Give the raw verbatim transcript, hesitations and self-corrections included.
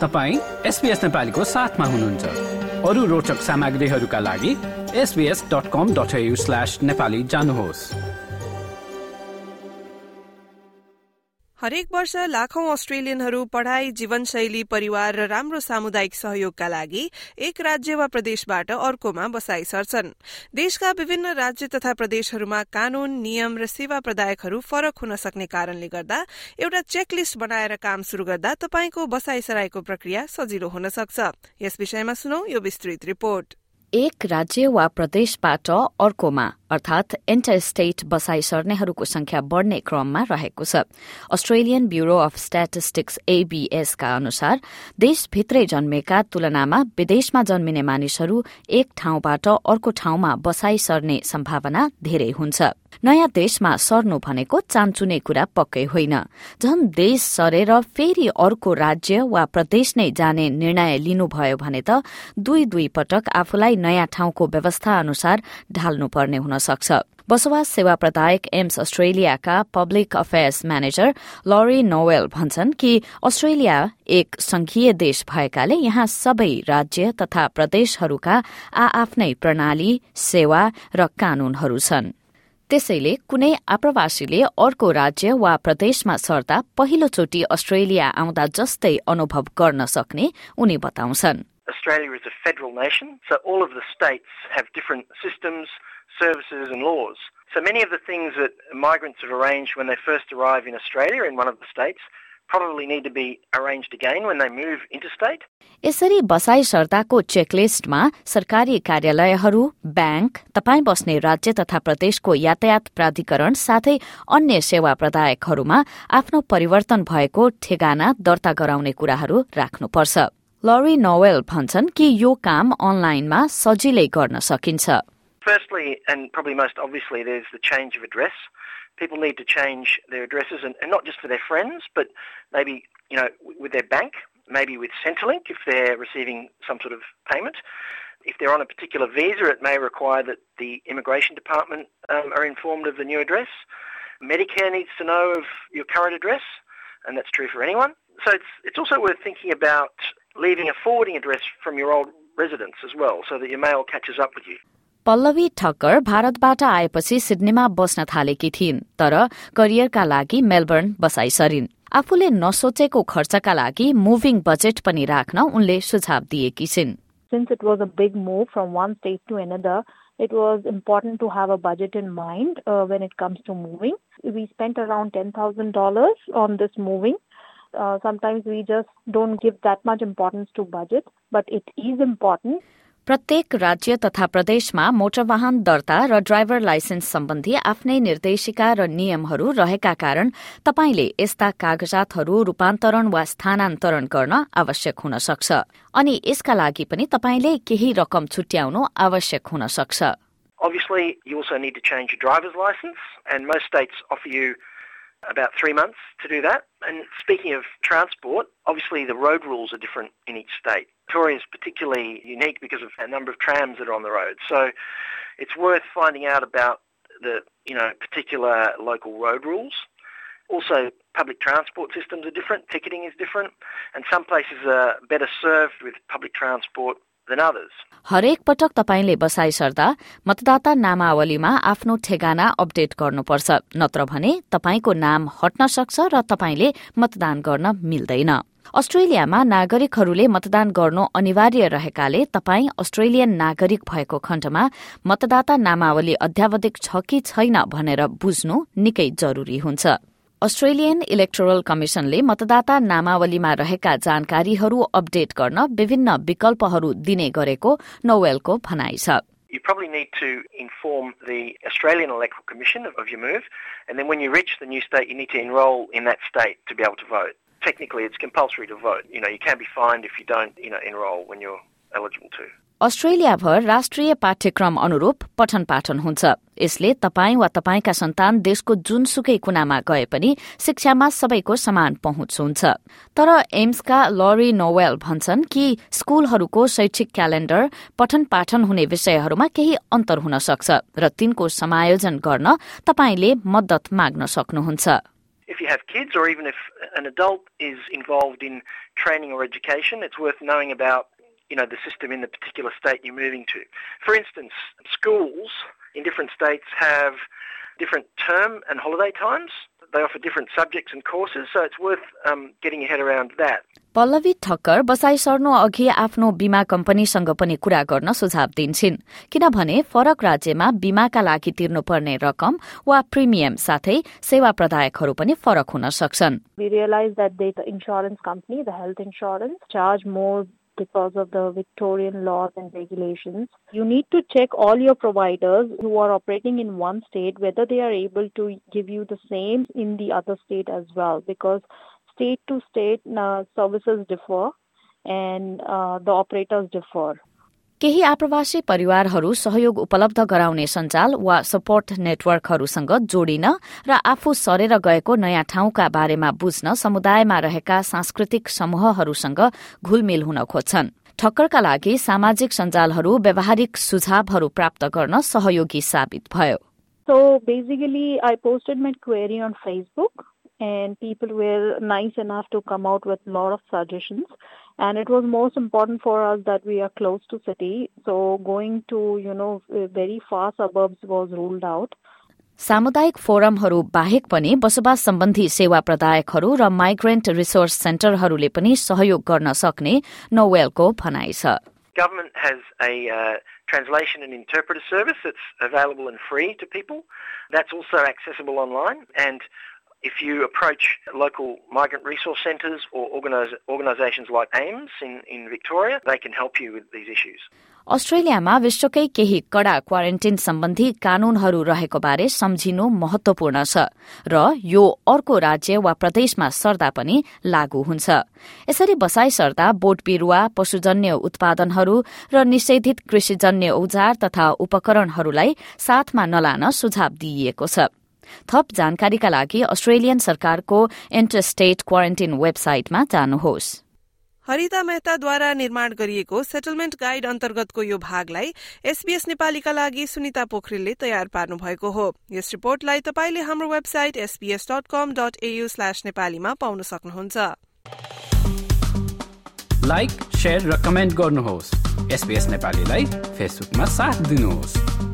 तपाईं एसबीएस नेपालीको साथमा हुनुहुन्छ। अरू रोचक सामग्रीहरूका लागि S B S dot com dot A U slash Nepali जानुहोस्। हरेक वर्ष लाखौं अस्ट्रेलियनहरू पढाइ, जीवनशैली, परिवार र राम्रो सामुदायिक सहयोगका लागि एक राज्य वा प्रदेशबाट अर्कोमा बसाई सर्छन्। देशका विभिन्न राज्य तथा प्रदेशहरूमा कानून, नियम र सेवा प्रदायकहरू फरक हुन सक्ने कारणले गर्दा एउटा चेकलिस्ट बनाएर काम शुरू गर्दा तपाईको बसाई सराईको प्रक्रिया सजिलो हुन सक्छ। यस विषयमा सुनौ यो विस्तृत रिपोर्ट। एक राज्य वा प्रदेशबाट अर्कोमा अर्थात इन्टर-स्टेट बसाई सर्नेहरूको संख्या बढ़ने क्रममा रहेको छ। Australian bureau of statistics A B S का अनुसार देशभित्रै जन्मेका तुलनामा विदेशमा जन्मिने मानिसहरू एक ठाउँबाट अर्को ठाउँमा बसाई सर्ने सम्भावना धेरै हुन्छ। नयाँ देशमा सर्नु भनेको चान्चुने कुरा पक्कै होइन। झन् देश सरेर फेरि अर्को राज्य वा प्रदेश नै जाने निर्णय लिनुभयो भने त दुई दुई पटक आफूलाई नयाँ ठाउँको व्यवस्था अनुसार ढाल्नुपर्ने हुन सक्छ। बसोबास सेवा प्रदायक एम्स अस्ट्रेलियाका public affairs manager Laurie Nowell भन्छन् कि अस्ट्रेलिया एक संघीय देश भएकाले यहाँ सबै राज्य तथा प्रदेशहरूका आआफ्नै प्रणाली, सेवा र कानूनहरू छन्। त्यसैले कुनै आप्रवासीले अर्को राज्य वा प्रदेशमा सर्दा पहिलोचोटि अस्ट्रेलिया आउँदा जस्तै अनुभव गर्न सक्ने उनी बताउँछन्। Australia is a federal nation, so all of the states have different systems, services and laws. So many of the things that migrants have arranged when they first arrive in Australia in one of the states probably need to be arranged again when they move interstate. यसरी बसाई सर्ताको चेकलिस्टमा सरकारी कार्यालयहरू, bank, तपाईं बस्ने राज्य तथा प्रदेशको यातायात प्राधिकरण साथै अन्य सेवा प्रदायकहरूमा आफ्नो परिवर्तन भएको ठेगाना दर्ता गराउने कुराहरू राख्नुपर्छ। लरी नोवेल भन्छन् कि यो काम अनलाइनमा सजिलै गर्न सकिन्छ। Firstly, and probably most obviously, there's the change of address. People need to change their addresses, and, and not just for their friends, but maybe, you know, with their bank, maybe with Centrelink if they're receiving some sort of payment. If they're on a particular visa, it may require that the immigration department um, are informed of the new address. Medicare needs to know of your current address, and that's true for anyone. So it's it's also worth thinking about leaving a forwarding address from your old residence as well, so that your mail catches up with you. Pallavi ठक्कर भारतबाट आएपछि सिडनीमा बस्न थालेकी थिइन्, तर करियरका लागि Melbourne बसाई सरिन्। आफूले नसोचेको खर्चका लागि मुभिङ बजेट पनि राख्न उनले सुझाव दिएकी छिन्। Since it was a big move from one state to another, it was important to have a budget in mind uh, when it comes to moving. We spent around ten thousand dollars on this moving. Uh, sometimes we just don't give that much importance to budget, but it is important. प्रत्येक राज्य तथा प्रदेशमा motor वाहन दर्ता र driver licence सम्बन्धी आफ्नै निर्देशिका र नियमहरू रहेका कारण तपाईले यस्ता कागजातहरू रूपान्तरण वा स्थानान्तरण गर्न आवश्यक हुन सक्छ। अनि यसका लागि पनि तपाईले केही रकम छुट्याउनु आवश्यक हुन सक्छ। Obviously, you also need to change your driver's license, and most states offer you about three months to do that. And speaking of transport, obviously the road rules are different in each state. Victoria is particularly unique because of a number of trams that are on the road. So it's worth finding out about the, you know, particular local road rules. Also, public transport systems are different, ticketing is different, and some places are better served with public transport than others. हरेक पटक तपाईले बसाई सर्दा मतदाता नामावलीमा आफ्नो ठेगाना update गर्नुपर्छ, नत्र भने तपाईको नाम हट्न सक्छ र तपाईले मतदान गर्न मिल्दैन। अस्ट्रेलियामा नागरिकहरूले मतदान गर्नु अनिवार्य रहेकाले तपाई अस्ट्रेलियन नागरिक भएको खण्डमा मतदाता नामावली अध्यावधिक छ कि छैन भनेर बुझ्नु निकै जरुरी हुन्छ। अस्ट्रेलियन इलेक्टोरल कमिशनले मतदाता नामावलीमा रहेका जानकारीहरू अपडेट गर्न विभिन्न विकल्पहरू दिने गरेको नोवेलको भनाइ छ। You probably need to inform the Australian Electoral Commission of your move, and then when you reach the new state, you need to enrol in that state to be able to vote. Technically, it's compulsory to vote. You know, you can be fined if you don't, you know, enrol when you're eligible to. Australia भर राष्ट्रिय पाठ्यक्रम अनुरूप पठन पाठन हुन्छ। यसले तपाई वा तपाईका सन्तान देशको जुनसुकै कुनामा गए पनि शिक्षामा सबैको समान पहुँच हुन्छ। तर एम्सका लरी नोवेल भन्छन् कि स्कूलहरूको शैक्षिक क्यालेन्डर पठन पाठन हुने विषयहरूमा केही अन्तर हुन सक्छ र तिनको समायोजन गर्न तपाईले मद्दत माग्न सक्नुहुन्छ। if you have kids or even if an adult is involved in training or education, it's worth knowing about, you know, the system in the particular state you're moving to. For instance, schools in different states have different term and holiday times. They offer different subjects and courses, so it's worth um, getting your head around that. Pallavi ठक्कर बसाई सर्नु अघि आफ्नो बीमा कम्पनीसँग पनि कुरा गर्न सुझाव दिन्छिन् किनभने फरक राज्यमा बीमाका लागि तिर्नुपर्ने रकम वा प्रिमियम साथै सेवा प्रदायकहरू पनि फरक हुन सक्छन्. We realized that the insurance company, the health insurance, charge more because of the Victorian laws and regulations. You need to check all your providers who are operating in one state, whether they are able to give you the same in the other state as well, because state to state uh, services differ and uh, the operators differ. केही आप्रवासी परिवारहरू सहयोग उपलब्ध गराउने सञ्जाल वा support नेटवर्कहरूसँग जोडिन र आफू सरेर गएको नयाँ ठाउँका बारेमा बुझ्न समुदायमा रहेका सांस्कृतिक समूहहरूसँग घुलमिल हुन खोज्छन्. ठक्करका लागि सामाजिक सञ्जालहरू व्यावहारिक सुझावहरू प्राप्त गर्न सहयोगी साबित भयो. So basically I posted my query on Facebook and people were nice enough to come out with a lot of suggestions. And it was most important for us that we are close to city. So going to, you know, very far suburbs was ruled out. सामुदायिक फोरमहरू बाहेक पनि बसोबास सम्बन्धी सेवा प्रदायकहरू र migrant resource सेन्टरहरूले पनि सहयोग गर्न सक्ने नोवेलको भनाइ छ. Government has a uh, translation and interpreter service that's available and free to people. That's also accessible online. And if you approach local migrant resource centres or organize, organisations like AIMS in, in Victoria, they can help you with these issues. अस्ट्रेलियामा विश्वकै केही कडा quarantine सम्बन्धी कानूनहरू रहेको बारे सम्झिनु महत्वपूर्ण छ र यो अर्को राज्य वा प्रदेशमा सर्दा पनि लागू हुन्छ. यसरी बसाई सर्दा बोट बिरुवा, पशुजन्य उत्पादनहरू र निषेधित कृषिजन्य औजार तथा उपकरणहरूलाई साथमा नलान सुझाव दिइएको छ. थप जानकारीका लागि अस्ट्रेलियन सरकारको इन्टरस्टेट क्वारेन्टाइन वेबसाइटमा जानुहोस्. हरिता मेहताद्वारा निर्माण गरिएको सेटलमेन्ट गाइड अन्तर्गतको यो भागलाई एसबीएस नेपालीका लागि सुनिता पोखरेलले तयार पार्नु भएको हो. यस रिपोर्टलाई तपाईले हाम्रो website SBS dot com dot AU slash नेपालीमा पाउन सक्नुहुन्छ. लाइक, शेयर र कमेन्ट गर्नुहोस्. एसबीएस नेपालीलाई फेसबुकमा साथ दिनुहोस्.